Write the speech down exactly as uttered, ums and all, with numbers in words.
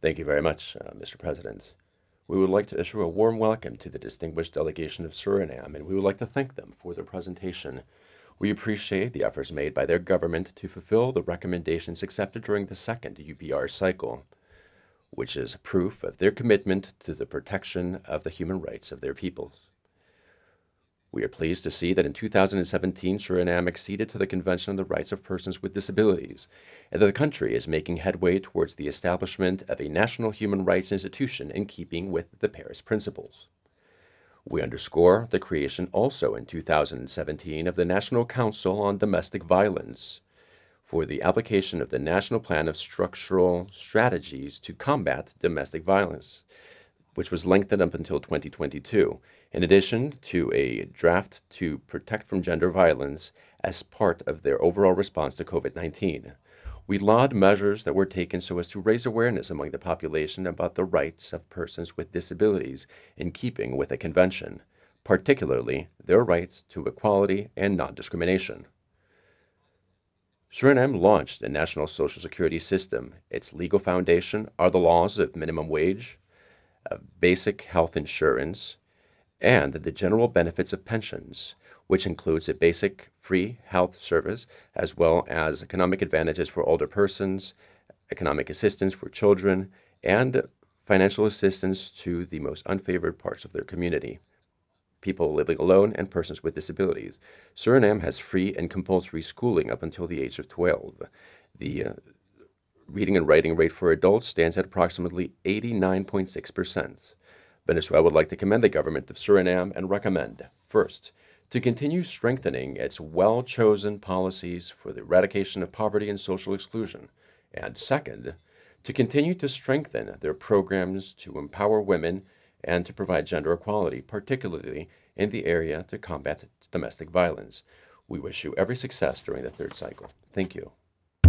Thank you very much, uh, Mister President. We would like to issue a warm welcome to the distinguished delegation of Suriname, and we would like to thank them for their presentation. We appreciate the efforts made by their government to fulfill the recommendations accepted during the second U P R cycle, which is proof of their commitment to the protection of the human rights of their peoples. We are pleased to see that in two thousand seventeen, Suriname acceded to the Convention on the Rights of Persons with Disabilities, and that the country is making headway towards the establishment of a national human rights institution in keeping with the Paris Principles. We underscore the creation also in two thousand seventeen of the National Council on Domestic Violence for the application of the National Plan of Structural Strategies to Combat Domestic Violence, which was lengthened up until twenty twenty-two, in addition to a draft to protect from gender violence as part of their overall response to COVID nineteen. We laud measures that were taken so as to raise awareness among the population about the rights of persons with disabilities in keeping with the convention, particularly their rights to equality and non-discrimination. Suriname launched a national social security system. Its legal foundation are the laws of minimum wage, of basic health insurance, and the general benefits of pensions, which includes a basic free health service, as well as economic advantages for older persons, economic assistance for children, and financial assistance to the most unfavored parts of their community, people living alone and persons with disabilities. Suriname has free and compulsory schooling up until the age of twelve. The uh, reading and writing rate for adults stands at approximately eighty-nine point six percent. Venezuela would like to commend the government of Suriname and recommend, first, to continue strengthening its well-chosen policies for the eradication of poverty and social exclusion, and second, to continue to strengthen their programs to empower women and to provide gender equality, particularly in the area to combat domestic violence. We wish you every success during the third cycle. Thank you.